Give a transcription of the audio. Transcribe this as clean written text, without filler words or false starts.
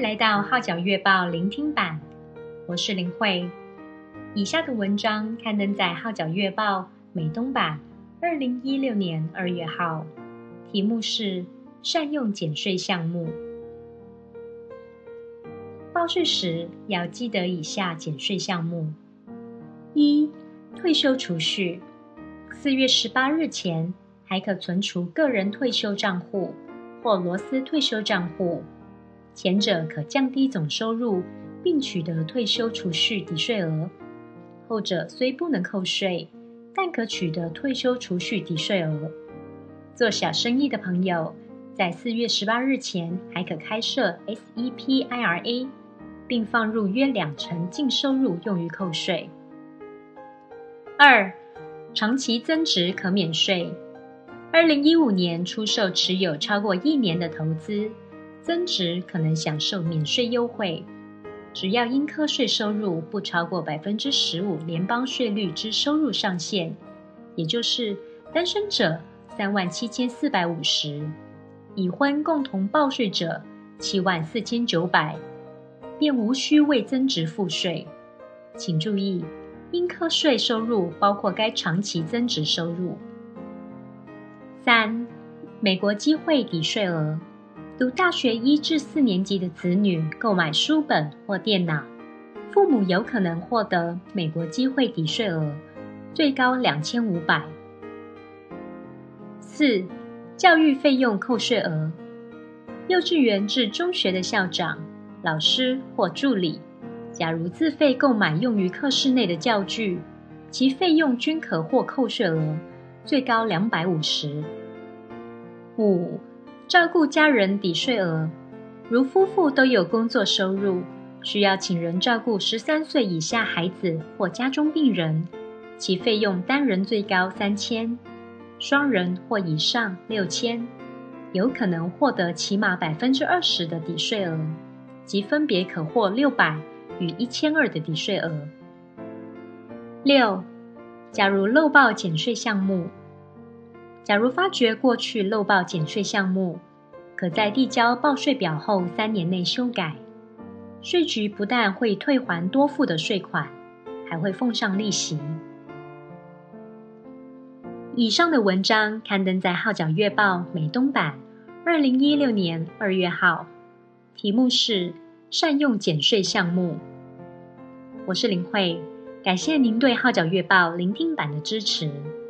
来到号角月报聆听版，我是林慧。以下的文章刊登在号角月报美东版2016年2月号，题目是善用减税项目。报税时要记得以下减税项目：一、退休储蓄，4月18日前还可存储个人退休账户或罗斯退休账户，前者可降低总收入并取得退休储蓄抵税额，后者虽不能扣税，但可取得退休储蓄抵税额。做小生意的朋友，在4月18日前还可开设 SEP IRA， 并放入约20%净收入用于扣税。2、长期增值可免税。2015年出售持有超过1年的投资，增值可能享受免税优惠，只要应课税收入不超过 15% 联邦税率之收入上限，也就是单身者37,450，已婚共同报税者74,900，便无需为增值付税。请注意，应课税收入包括该长期增值收入。3、美国机会抵税额。读大学1至4年级的子女购买书本或电脑，父母有可能获得美国机会抵税额，最高2500。4、教育费用扣税额。幼稚园至中学的校长、老师或助理，假如自费购买用于课室内的教具，其费用均可获扣税额，最高250。5、照顾家人抵税额。如夫妇都有工作收入，需要请人照顾13岁以下孩子或家中病人，其费用单人最高3000，双人或以上6000，有可能获得起码 20% 的抵税额，即分别可获600与1200的抵税额。6、假如漏报减税项目。假如发觉过去漏报减税项目，可在递交报税表后3年内修改。税局不但会退还多付的税款，还会奉上利息。以上的文章刊登在号角月报美东版2016年2月号，题目是善用减税项目。我是林慧，感谢您对号角月报聆听版的支持。